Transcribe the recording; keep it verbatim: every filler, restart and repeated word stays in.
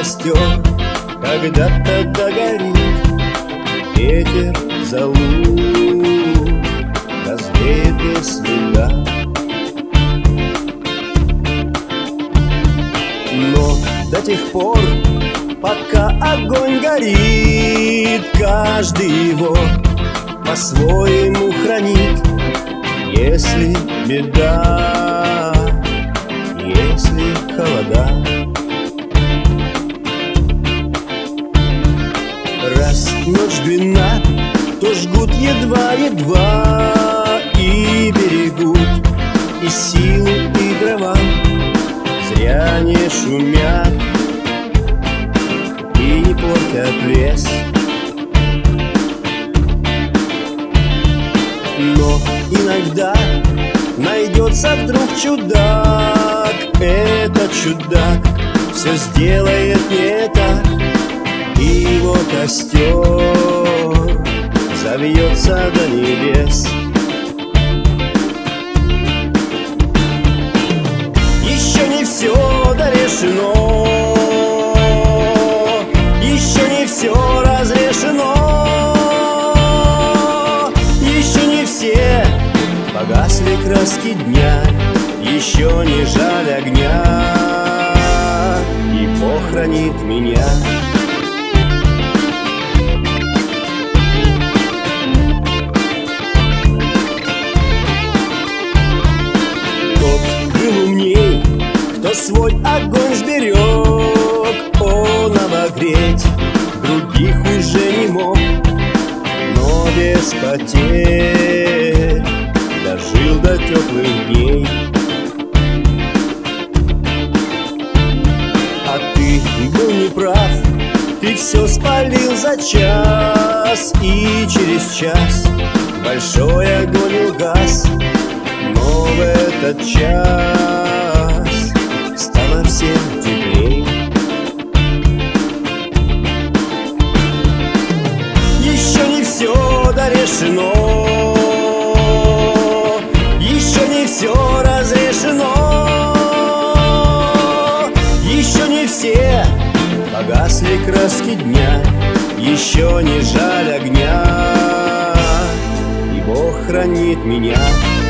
костер когда-то догорит, ветер зовут, развеет без следа. Но до тех пор, пока огонь горит, каждый его по-своему хранит. Если беда, если холода, раз ночь длинна, то жгут едва-едва и берегут и силу, и дрова. Зря не шумят и не портят лес. Но иногда найдется вдруг чудак. Этот чудак все сделает не так, и его костер завьется до небес. Еще не все дорешено, еще не все разрешено, еще не все погасли краски дня, еще не жаль огня, и похоронит меня. Тот был умней, кто свой огонь сберег, он обогреть других уже не мог, но без потерь дожил до теплых дней. А ты был неправ, ты все спалил за час, и через час большой огонь угас. Но в этот час стало всем теплей. Еще не все дорешено, еще не все разрешено, еще не все погасли краски дня, еще не жаль огня, и Бог хранит меня.